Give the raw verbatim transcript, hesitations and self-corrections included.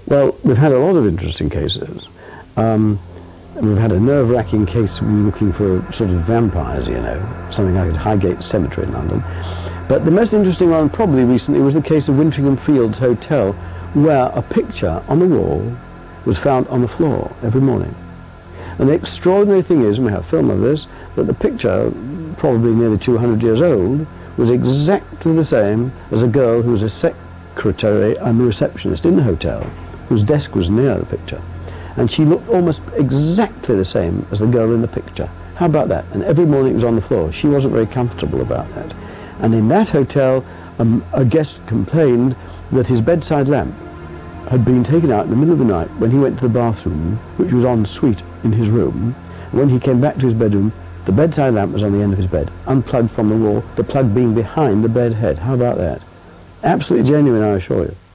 Well, we've had a lot of interesting cases. Um, we've had a nerve-wracking case looking for sort of vampires, you know, something like at Highgate Cemetery in London. But the most interesting one probably recently was the case of Wintringham Fields Hotel, where a picture on the wall was found on the floor every morning. And the extraordinary thing is, and we have film of this, that the picture, probably nearly two hundred years old, was exactly the same as a girl who was a secretary and the receptionist in the hotel, whose desk was near the picture. And she looked almost exactly the same as the girl in the picture. How about that? And every morning it was on the floor. She wasn't very comfortable about that. And in that hotel, um, a guest complained that his bedside lamp had been taken out in the middle of the night when he went to the bathroom, which was en suite in his room. And when he came back to his bedroom, the bedside lamp was on the end of his bed, unplugged from the wall, the plug being behind the bed head. How about that? Absolutely genuine, I assure you.